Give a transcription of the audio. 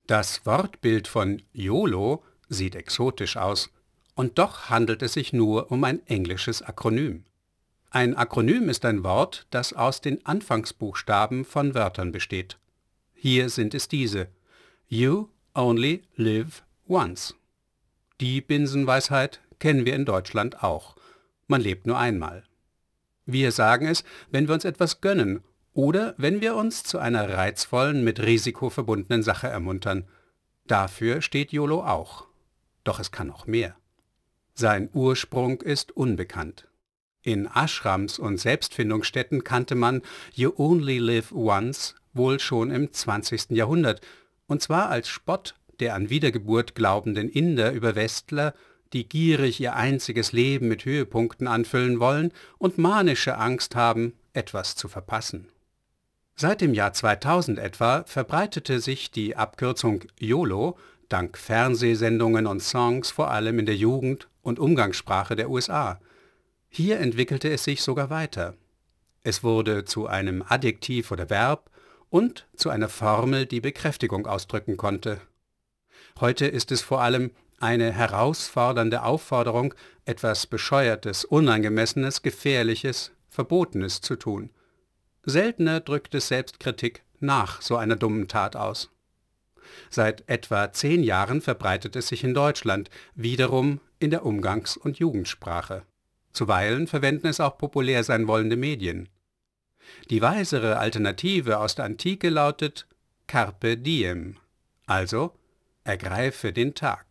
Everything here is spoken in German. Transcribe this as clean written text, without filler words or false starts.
Das Wortbild von YOLO sieht exotisch aus, und doch handelt es sich nur um ein englisches Akronym. Ein Akronym ist ein Wort, das aus den Anfangsbuchstaben von Wörtern besteht. Hier sind es diese: You only live once. Die Binsenweisheit kennen wir in Deutschland auch. Man lebt nur einmal. Wir sagen es, wenn wir uns etwas gönnen oder wenn wir uns zu einer reizvollen, mit Risiko verbundenen Sache ermuntern. Dafür steht YOLO auch. Doch es kann noch mehr. Sein Ursprung ist unbekannt. In Ashrams und Selbstfindungsstätten kannte man You only live once wohl schon im 20. Jahrhundert, und zwar als Spott der an Wiedergeburt glaubenden Inder über Westler, die gierig ihr einziges Leben mit Höhepunkten anfüllen wollen und manische Angst haben, etwas zu verpassen. Seit dem Jahr 2000 etwa verbreitete sich die Abkürzung YOLO dank Fernsehsendungen und Songs vor allem in der Jugend- und Umgangssprache der USA. Hier entwickelte es sich sogar weiter. Es wurde zu einem Adjektiv oder Verb und zu einer Formel, die Bekräftigung ausdrücken konnte. Heute ist es vor allem eine herausfordernde Aufforderung, etwas Bescheuertes, Unangemessenes, Gefährliches, Verbotenes zu tun. Seltener drückt es Selbstkritik nach so einer dummen Tat aus. Seit etwa 10 Jahren verbreitet es sich in Deutschland, wiederum in der Umgangs- und Jugendsprache. Zuweilen verwenden es auch populär sein wollende Medien. Die weisere Alternative aus der Antike lautet Carpe diem, also ergreife den Tag.